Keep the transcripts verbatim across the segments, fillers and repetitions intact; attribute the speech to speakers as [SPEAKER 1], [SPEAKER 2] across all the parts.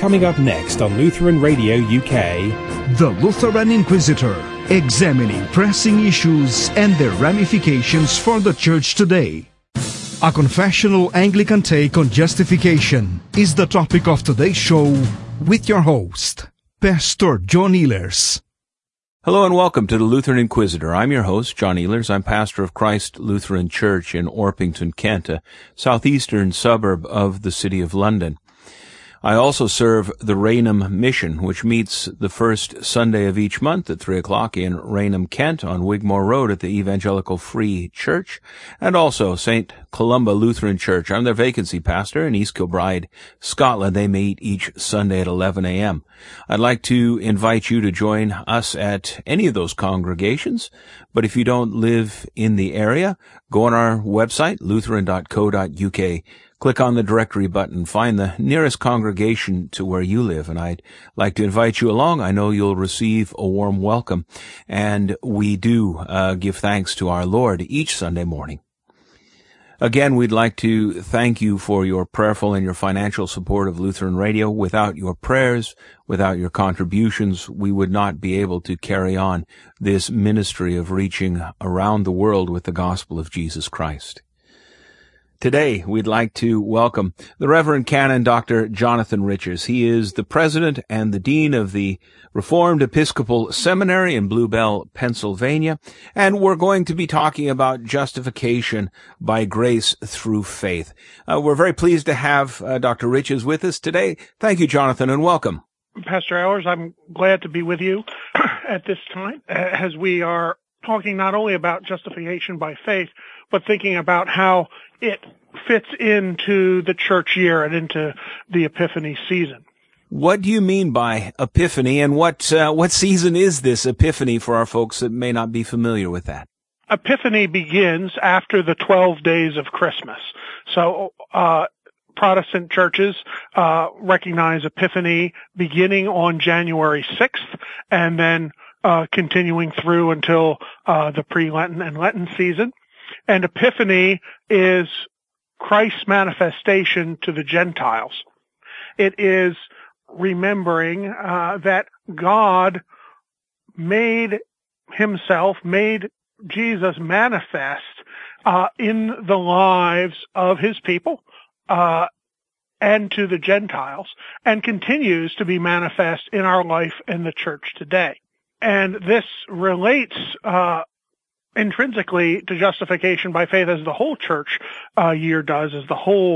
[SPEAKER 1] Coming up next on Lutheran Radio U K,
[SPEAKER 2] The Lutheran Inquisitor, examining pressing issues and their ramifications for the Church today. A confessional Anglican take on justification is the topic of today's show with your host, Pastor John Ehlers.
[SPEAKER 3] Hello and welcome to the Lutheran Inquisitor. I'm your host, John Ehlers. I'm pastor of Christ Lutheran Church in Orpington, Kent, a southeastern suburb of the City of London. I also serve the Raynham Mission, which meets the first Sunday of each month at three o'clock in Raynham, Kent, on Wigmore Road at the Evangelical Free Church, and also Saint Columba Lutheran Church. I'm their vacancy pastor in East Kilbride, Scotland. They meet each Sunday at eleven a.m. I'd like to invite you to join us at any of those congregations, but if you don't live in the area, go on our website, lutheran dot co dot u k. Click on the directory button, find the nearest congregation to where you live, and I'd like to invite you along. I know you'll receive a warm welcome, and we do uh, give thanks to our Lord each Sunday morning. Again, we'd like to thank you for your prayerful and your financial support of Lutheran Radio. Without your prayers, without your contributions, we would not be able to carry on this ministry of reaching around the world with the gospel of Jesus Christ. Today, we'd like to welcome the Reverend Canon Doctor Jonathan Riches. He is the president and the dean of the Reformed Episcopal Seminary in Blue Bell, Pennsylvania, and we're going to be talking about justification by grace through faith. Uh, we're very pleased to have uh, Doctor Riches with us today. Thank you, Jonathan, and welcome.
[SPEAKER 4] Pastor Ehlers, I'm glad to be with you at this time as we are talking not only about justification by faith, but thinking about how it fits into the church year and into the Epiphany season.
[SPEAKER 3] What do you mean by Epiphany, and what uh, what season is this Epiphany for our folks that may not be familiar with that?
[SPEAKER 4] Epiphany begins after the twelve days of Christmas. So uh Protestant churches uh recognize Epiphany beginning on January sixth and then uh continuing through until uh the pre-Lenten and Lenten season. And Epiphany is Christ's manifestation to the Gentiles. It is remembering uh, that God made himself, made Jesus manifest uh, in the lives of his people uh, and to the Gentiles, and continues to be manifest in our life in the church today. And this relates uh intrinsically to justification by faith, as the whole church uh, year does, as the whole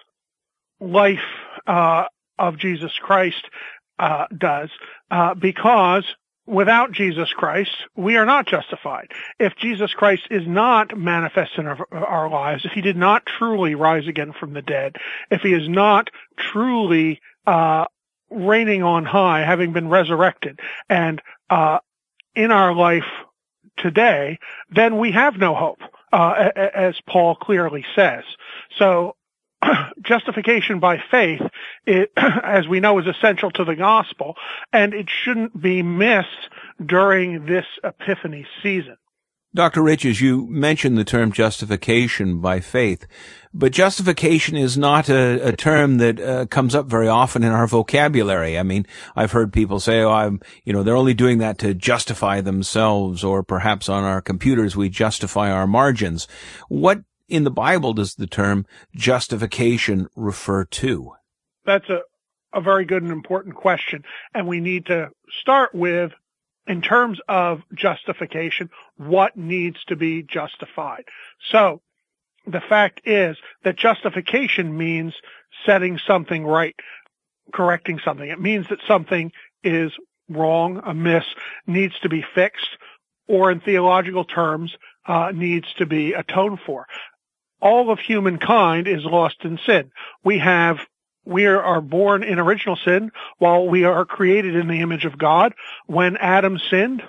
[SPEAKER 4] life uh, of Jesus Christ uh, does, uh, because without Jesus Christ, we are not justified. If Jesus Christ is not manifest in our, our lives, if he did not truly rise again from the dead, if he is not truly uh, reigning on high, having been resurrected, and uh, in our life today, then we have no hope, uh, as Paul clearly says. So justification by faith, it, as we know, is essential to the gospel, and it shouldn't be missed during this Epiphany season.
[SPEAKER 3] Doctor Riches, you mentioned the term justification by faith, but justification is not a, a term that uh, comes up very often in our vocabulary. I mean, I've heard people say, oh, I'm, you know, they're only doing that to justify themselves, or perhaps on our computers we justify our margins. What in the Bible does the term justification refer to?
[SPEAKER 4] That's a, a very good and important question, and we need to start with, in terms of justification, what needs to be justified. So the fact is that justification means setting something right, correcting something. It means that something is wrong, amiss, needs to be fixed, or in theological terms, uh, needs to be atoned for. All of humankind is lost in sin. We have We are born in original sin while we are created in the image of God. When Adam sinned,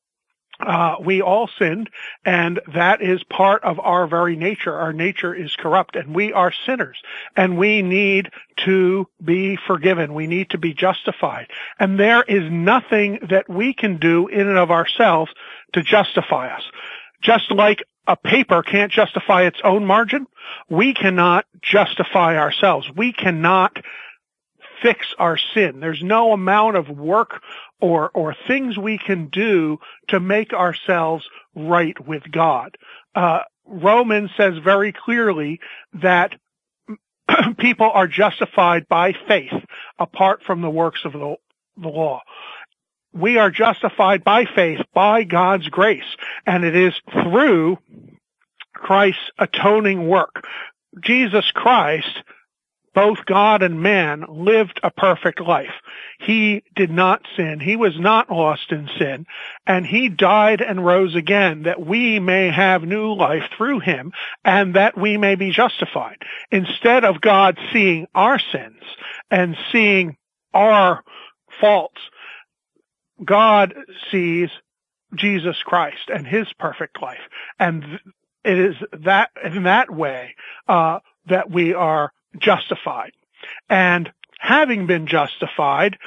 [SPEAKER 4] uh, we all sinned, and that is part of our very nature. Our nature is corrupt, and we are sinners, and we need to be forgiven. We need to be justified. And there is nothing that we can do in and of ourselves to justify us. Just like a paper can't justify its own margin, we cannot justify ourselves. We cannot fix our sin. There's no amount of work or, or things we can do to make ourselves right with God. Uh, Romans says very clearly that people are justified by faith apart from the works of the, the law. We are justified by faith, by God's grace, and it is through Christ's atoning work. Jesus Christ, both God and man, lived a perfect life. He did not sin. He was not lost in sin, and he died and rose again that we may have new life through him and that we may be justified. Instead of God seeing our sins and seeing our faults, God sees Jesus Christ and his perfect life. And it is that, in that way, uh, that we are justified. And having been justified,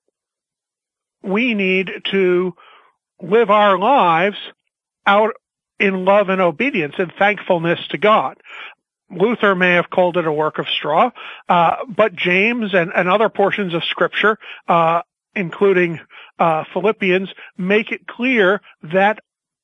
[SPEAKER 4] we need to live our lives out in love and obedience and thankfulness to God. Luther may have called it a work of straw, uh, but James and, and other portions of Scripture, uh, including uh, Philippians, make it clear that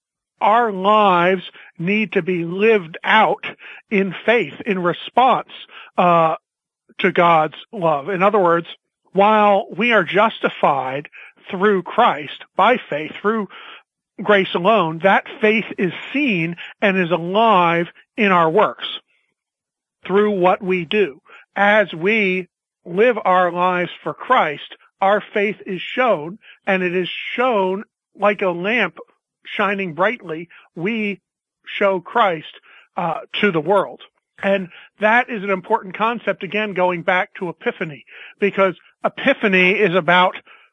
[SPEAKER 4] our lives need to be lived out in faith, in response uh, to God's love. In other words, while we are justified through Christ, by faith, through grace alone, that faith is seen and is alive in our works through what we do. As we live our lives for Christ, our faith is shown, and it is shown like a lamp shining brightly. We show Christ uh, to the world. And that is an important concept, again, going back to Epiphany, because Epiphany is about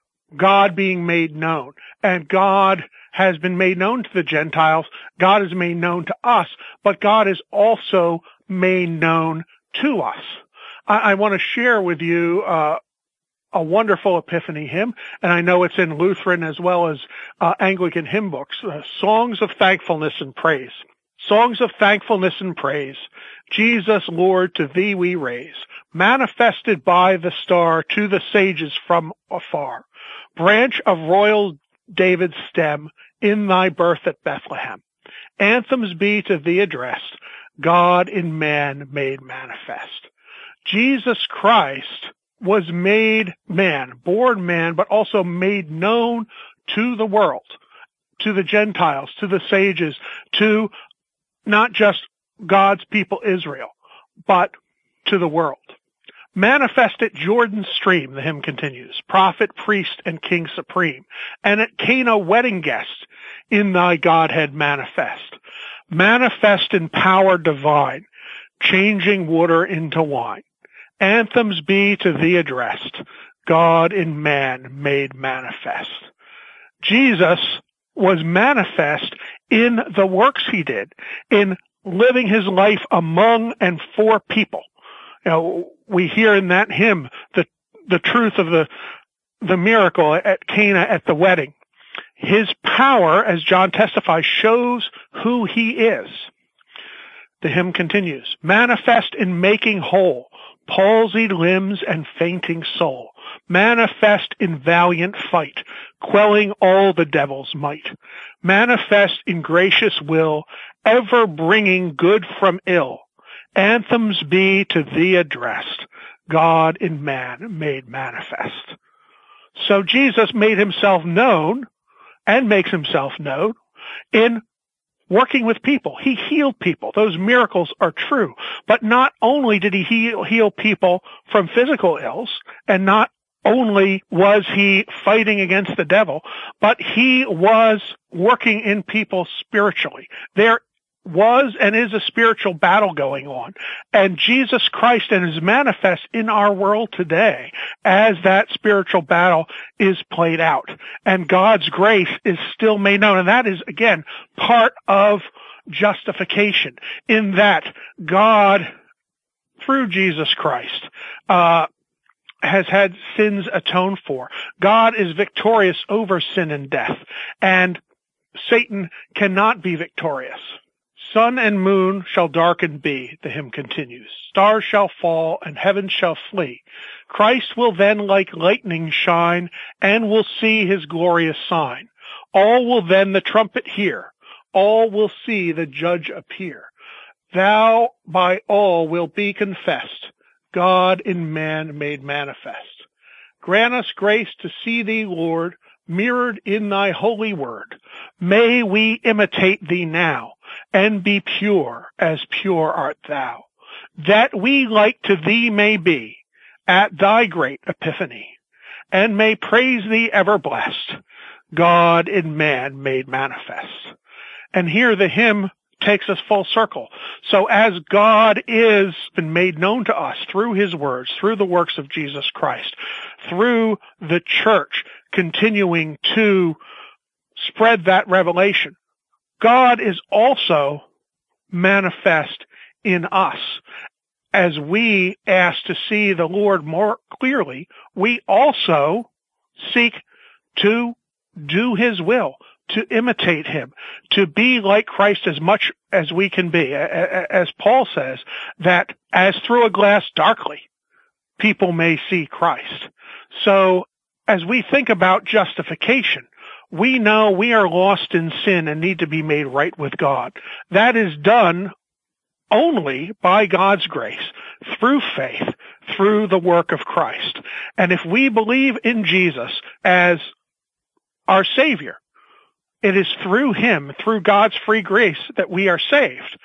[SPEAKER 4] God being made known. And God has been made known to the Gentiles. God is made known to us, but God is also made known to us. I, I want to share with you uh, a wonderful Epiphany hymn, and I know it's in Lutheran as well as uh, Anglican hymn books, uh, Songs of Thankfulness and Praise. Songs of thankfulness and praise, Jesus, Lord, to thee we raise, manifested by the star to the sages from afar, branch of royal David's stem, in thy birth at Bethlehem. Anthems be to thee addressed, God in man made manifest. Jesus Christ was made man, born man, but also made known to the world, to the Gentiles, to the sages, to not just God's people Israel, but to the world. Manifest at Jordan's stream, the hymn continues, prophet, priest, and king supreme, and at Cana wedding guest, in thy Godhead manifest. Manifest in power divine, changing water into wine. Anthems be to thee addressed, God in man made manifest. Jesus was manifest in the works he did, in living his life among and for people. You know, we hear in that hymn the the truth of the the miracle at Cana at the wedding. His power, as John testifies, shows who he is. The hymn continues, manifest in making whole palsied limbs and fainting soul, manifest in valiant fight, quelling all the devil's might, manifest in gracious will, ever bringing good from ill. Anthems be to thee addressed, God in man made manifest. So Jesus made himself known and makes himself known in working with people. He healed people. Those miracles are true. But not only did he heal, heal people from physical ills, and not only was he fighting against the devil, but he was working in people spiritually. There was and is a spiritual battle going on. And Jesus Christ and is manifest in our world today as that spiritual battle is played out. And God's grace is still made known. And that is, again, part of justification, in that God, through Jesus Christ, uh, has had sins atoned for. God is victorious over sin and death. And Satan cannot be victorious. Sun and moon shall darken be, the hymn continues. Stars shall fall and heaven shall flee. Christ will then like lightning shine, and will see his glorious sign. All will then the trumpet hear. All will see the judge appear. Thou by all will be confessed, God in man made manifest. Grant us grace to see thee, Lord, mirrored in thy holy word. May we imitate thee now, and be pure as pure art thou, that we like to thee may be at thy great epiphany, and may praise thee ever blessed, God in man made manifest. And here the hymn takes us full circle. So as God is been made known to us through his words, through the works of Jesus Christ, through the church continuing to spread that revelation, God is also manifest in us. As we ask to see the Lord more clearly, we also seek to do his will, to imitate him, to be like Christ as much as we can be. As Paul says, that as through a glass darkly, people may see Christ. So as we think about justification, we know we are lost in sin and need to be made right with God. That is done only by God's grace, through faith, through the work of Christ. And if we believe in Jesus as our Savior, it is through him, through God's free grace, that we are saved.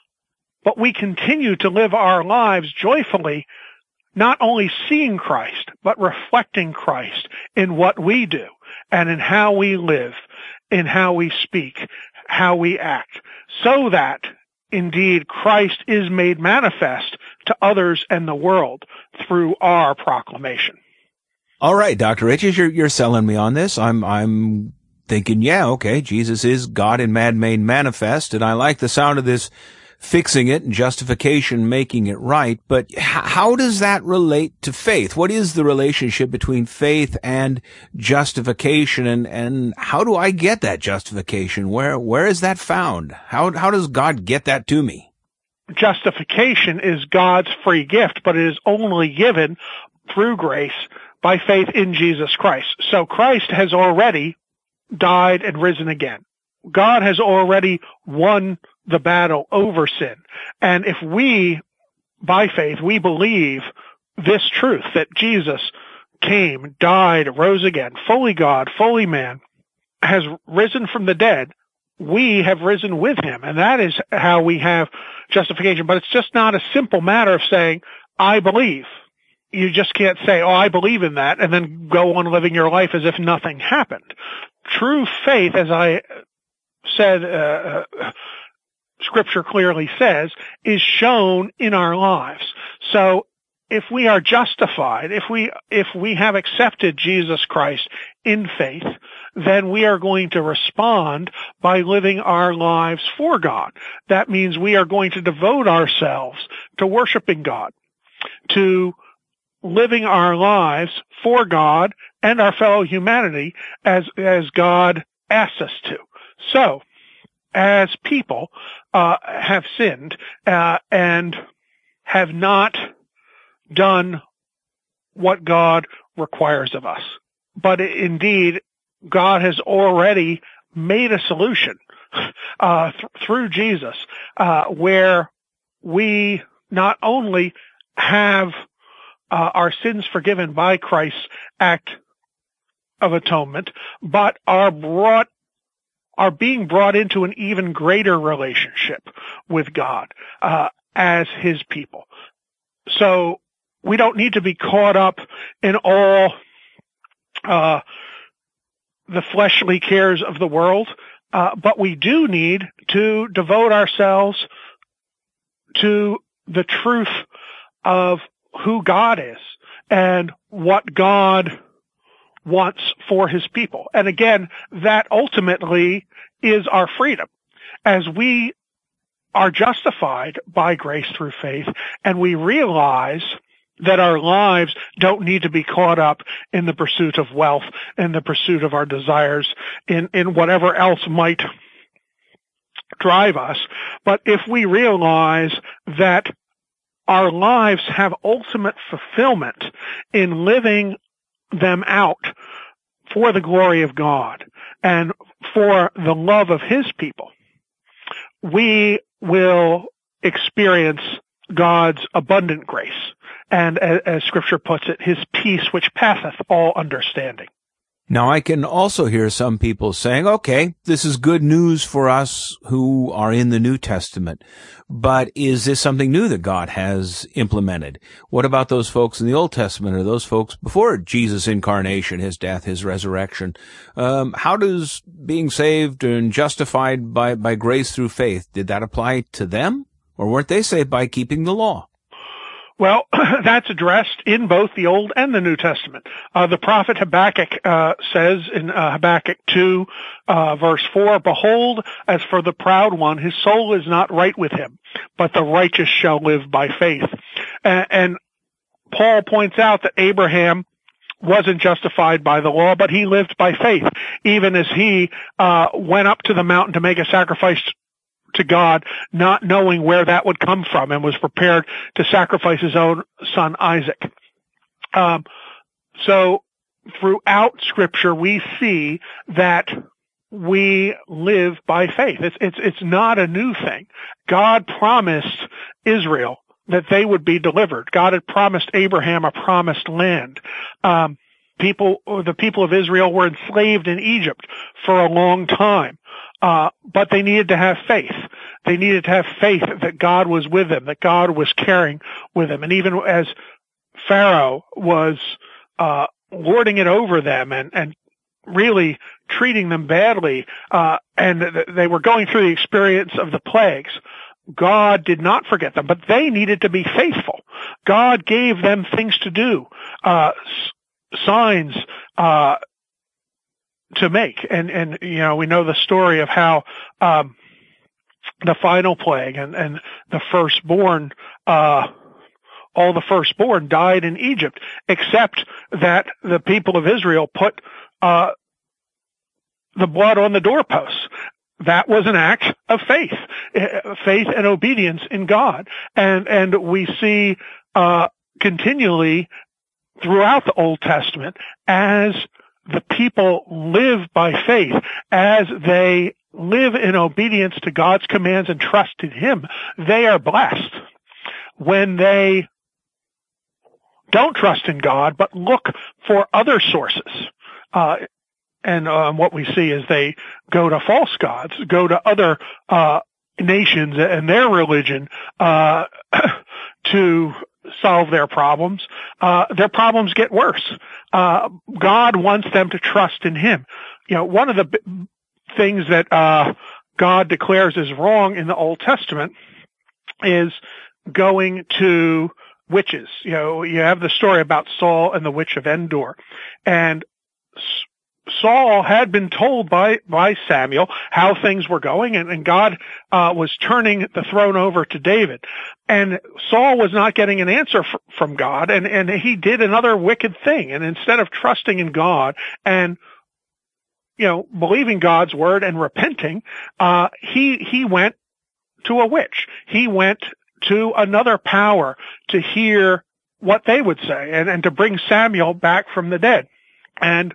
[SPEAKER 4] But we continue to live our lives joyfully, not only seeing Christ, but reflecting Christ in what we do and in how we live, in how we speak, how we act, so that indeed Christ is made manifest to others and the world through our proclamation.
[SPEAKER 3] All right, Doctor Riches, you're, you're selling me on this. I'm, I'm thinking, yeah, okay, Jesus is God in man made manifest, and I like the sound of this fixing it and justification, making it right. But h- how does that relate to faith? What is the relationship between faith and justification, and, and how do I get that justification? Where, where is that found? How, how does God get that to me?
[SPEAKER 4] Justification is God's free gift, but it is only given through grace by faith in Jesus Christ. So Christ has already died and risen again. God has already won the battle over sin. And if we, by faith, we believe this truth, that Jesus came, died, rose again, fully God, fully man, has risen from the dead, we have risen with him. And that is how we have justification. But it's just not a simple matter of saying, I believe. You just can't say, oh, I believe in that, and then go on living your life as if nothing happened. True faith, as I said, uh, Scripture clearly says, is shown in our lives. So if we are justified, if we, if we have accepted Jesus Christ in faith, then we are going to respond by living our lives for God. That means we are going to devote ourselves to worshiping God, to living our lives for God and our fellow humanity as, as God asks us to. So, as people, uh, have sinned, uh, and have not done what God requires of us. But indeed, God has already made a solution, uh, th- through Jesus, uh, where we not only have Uh, our sins forgiven by Christ's act of atonement, but are brought, are being brought into an even greater relationship with God, uh, as his people. So we don't need to be caught up in all, uh, the fleshly cares of the world, uh, but we do need to devote ourselves to the truth of who God is and what God wants for his people. And again, that ultimately is our freedom. As we are justified by grace through faith, and we realize that our lives don't need to be caught up in the pursuit of wealth, in the pursuit of our desires, in, in whatever else might drive us. But if we realize that our lives have ultimate fulfillment in living them out for the glory of God and for the love of His people, we will experience God's abundant grace, and as, as Scripture puts it, His peace which passeth all understanding.
[SPEAKER 3] Now, I can also hear some people saying, okay, this is good news for us who are in the New Testament, but is this something new that God has implemented? What about those folks in the Old Testament, or those folks before Jesus' incarnation, His death, His resurrection? Um, how does being saved and justified by, by grace through faith, did that apply to them? Or weren't they saved by keeping the law?
[SPEAKER 4] Well, that's addressed in both the Old and the New Testament. Uh, the prophet Habakkuk uh, says in uh, Habakkuk two, uh, verse four, "Behold, as for the proud one, his soul is not right with him, but the righteous shall live by faith." And, and Paul points out that Abraham wasn't justified by the law, but he lived by faith, even as he uh, went up to the mountain to make a sacrifice to God, not knowing where that would come from, and was prepared to sacrifice his own son Isaac. Um, so throughout Scripture, we see that we live by faith. It's, it's, it's not a new thing. God promised Israel that they would be delivered. God had promised Abraham a promised land. Um, people, the people of Israel were enslaved in Egypt for a long time. Uh, but they needed to have faith. They needed to have faith that God was with them, that God was caring with them. And even as Pharaoh was, uh, lording it over them and, and really treating them badly, uh, and th- they were going through the experience of the plagues, God did not forget them, but they needed to be faithful. God gave them things to do, uh, s- signs, uh, to make. And, and, you know, we know the story of how, um, the final plague and, and the firstborn, uh, all the firstborn died in Egypt, except that the people of Israel put, uh, the blood on the doorposts. That was an act of faith, faith and obedience in God. And, and we see, uh, continually throughout the Old Testament, as the people live by faith, as they live in obedience to God's commands and trust in Him, they are blessed. When they don't trust in God, but look for other sources, uh, and um, what we see is they go to false gods, go to other uh, nations and their religion uh, to solve their problems, uh, their problems get worse. Uh, God wants them to trust in Him. You know, one of the b- things that, uh, God declares is wrong in the Old Testament is going to witches. You know, you have the story about Saul and the witch of Endor. And Saul had been told by, by Samuel how things were going, and, and God, uh, was turning the throne over to David. And Saul was not getting an answer f- from God, and, and he did another wicked thing. And instead of trusting in God and, you know, believing God's word and repenting, uh, he, he went to a witch. He went to another power to hear what they would say and, and to bring Samuel back from the dead. And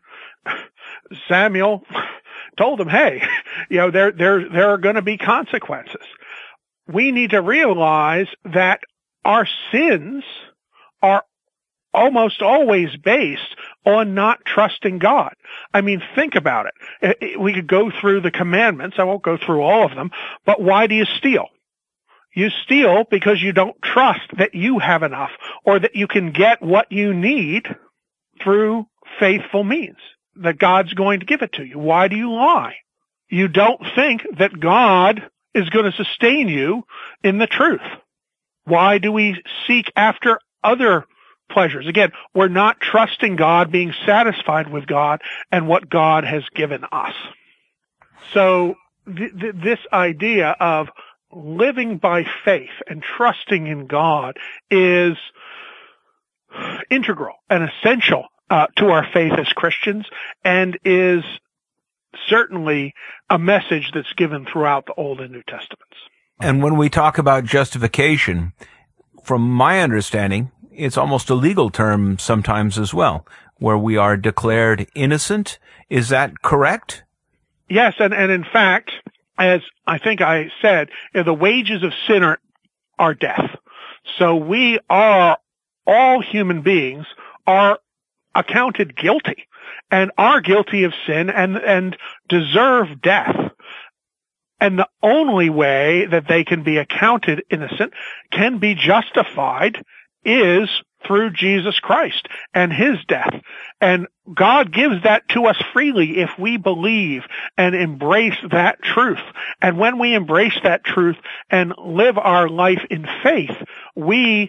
[SPEAKER 4] Samuel told him, hey, you know, there, there, there are going to be consequences. We need to realize that our sins are almost always based on not trusting God. I mean, think about it. We could go through the commandments. I won't go through all of them, but why do you steal? You steal because you don't trust that you have enough or that you can get what you need through faithful means, that God's going to give it to you. Why do you lie? You don't think that God is going to sustain you in the truth. Why do we seek after other pleasures? Again, we're not trusting God, being satisfied with God and what God has given us. So th- th- this idea of living by faith and trusting in God is integral and essential uh, to our faith as Christians, and is certainly a message that's given throughout the Old and New Testaments.
[SPEAKER 3] And when we talk about justification, from my understanding, it's almost a legal term sometimes as well, where we are declared innocent. Is that correct?
[SPEAKER 4] Yes, and, and in fact, as I think I said, you know, the wages of sin are, are death. So we are, all human beings are accounted guilty and are guilty of sin and, and deserve death. And the only way that they can be accounted innocent, can be justified, is through Jesus Christ and his death. And God gives that to us freely if we believe and embrace that truth. And when we embrace that truth and live our life in faith, we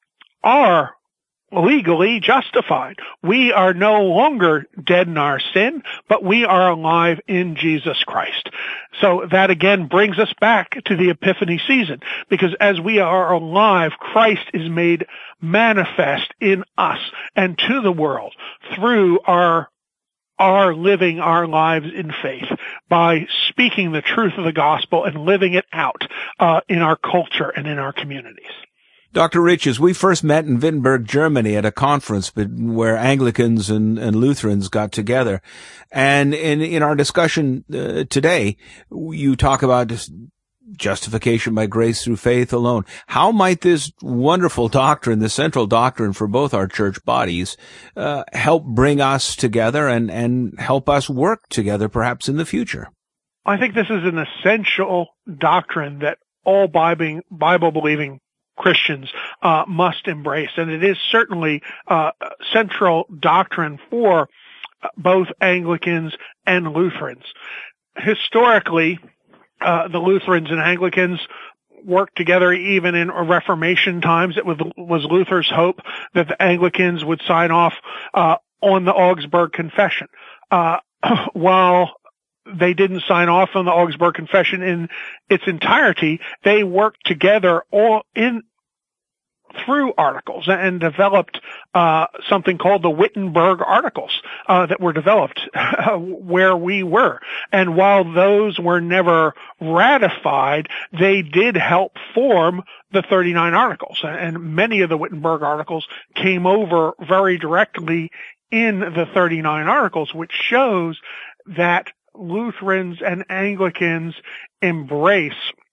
[SPEAKER 4] are legally justified. We are no longer dead in our sin, but we are alive in Jesus Christ. So that again brings us back to the Epiphany season, because as we are alive, Christ is made manifest in us and to the world through our our living our lives in faith, by speaking the truth of the gospel and living it out uh, in our culture and in our communities.
[SPEAKER 3] Doctor Riches, we first met in Wittenberg, Germany at a conference where Anglicans and, and Lutherans got together. And in, in our discussion uh, today, you talk about justification by grace through faith alone. How might this wonderful doctrine, the central doctrine for both our church bodies, uh, help bring us together and, and help us work together perhaps in the future?
[SPEAKER 4] I think this is an essential doctrine that all Bible-believing Christians uh, must embrace, and it is certainly uh, central doctrine for both Anglicans and Lutherans. Historically, uh, the Lutherans and Anglicans worked together even in Reformation times. It was, was Luther's hope that the Anglicans would sign off uh, on the Augsburg Confession. Uh, while they didn't sign off on the Augsburg Confession in its entirety, they worked together all in through articles and developed uh something called the Wittenberg Articles uh that were developed where we were. And while those were never ratified, they did help form the thirty-nine Articles. And many of the Wittenberg Articles came over very directly in the thirty-nine Articles, which shows that Lutherans and Anglicans embrace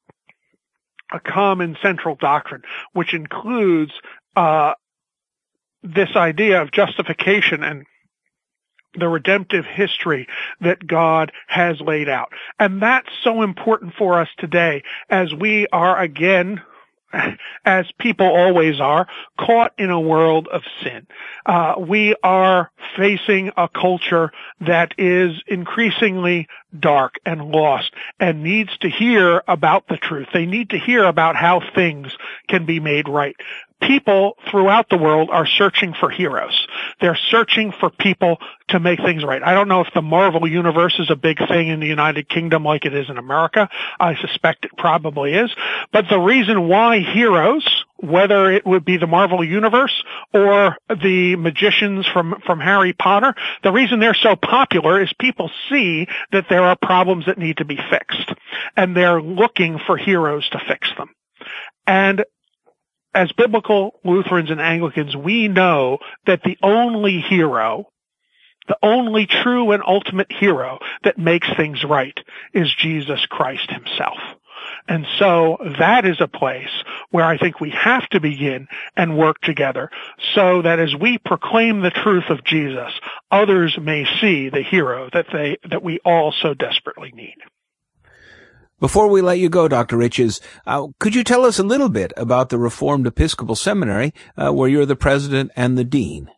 [SPEAKER 4] a common central doctrine, which includes uh this idea of justification and the redemptive history that God has laid out. And that's so important for us today, as we are again, as people always are, caught in a world of sin. Uh, we are facing a culture that is increasingly dark and lost and needs to hear about the truth. They need to hear about how things can be made right. People throughout the world are searching for heroes. They're searching for people to make things right. I don't know if the Marvel Universe is a big thing in the United Kingdom like it is in America. I suspect it probably is. But the reason why heroes, whether it would be the Marvel Universe or the magicians from, from Harry Potter, the reason they're so popular is people see that there are problems that need to be fixed, and they're looking for heroes to fix them. And as biblical Lutherans and Anglicans, we know that the only hero, the only true and ultimate hero that makes things right is Jesus Christ himself. And so that is a place where I think we have to begin and work together, so that as we proclaim the truth of Jesus, others may see the hero that they, that we all so desperately need.
[SPEAKER 3] Before we let you go, Doctor Riches, uh, could you tell us a little bit about the Reformed Episcopal Seminary, uh, where you're the president and the dean?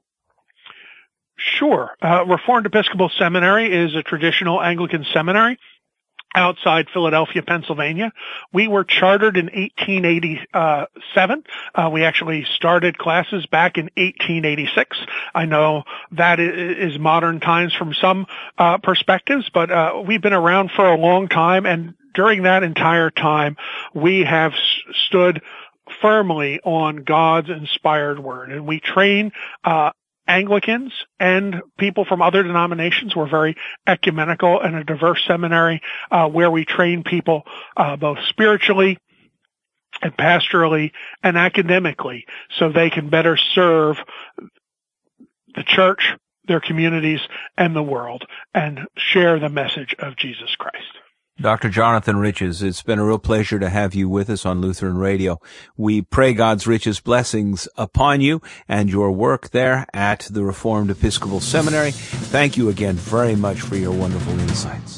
[SPEAKER 4] Sure. Uh, Reformed Episcopal Seminary is a traditional Anglican seminary outside Philadelphia, Pennsylvania. We were chartered in eighteen eighty-seven. Uh, we actually started classes back in eighteen eighty-six. I know that is modern times from some uh, perspectives, but uh, we've been around for a long time, and during that entire time, we have s- stood firmly on God's inspired word, and we train uh Anglicans and people from other denominations. We're very ecumenical and a diverse seminary uh, where we train people uh, both spiritually and pastorally and academically so they can better serve the church, their communities, and the world and share the message of Jesus Christ.
[SPEAKER 3] Doctor Jonathan Riches, it's been a real pleasure to have you with us on Lutheran Radio. We pray God's richest blessings upon you and your work there at the Reformed Episcopal Seminary. Thank you again very much for your wonderful insights.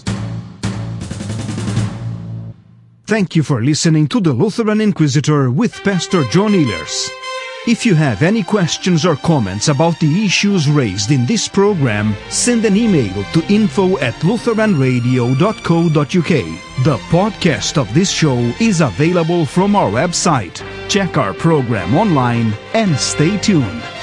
[SPEAKER 2] Thank you for listening to the Lutheran Inquisitor with Pastor John Ehlers. If you have any questions or comments about the issues raised in this program, send an email to info at lutheran radio dot co dot uk. The podcast of this show is available from our website. Check our program online and stay tuned.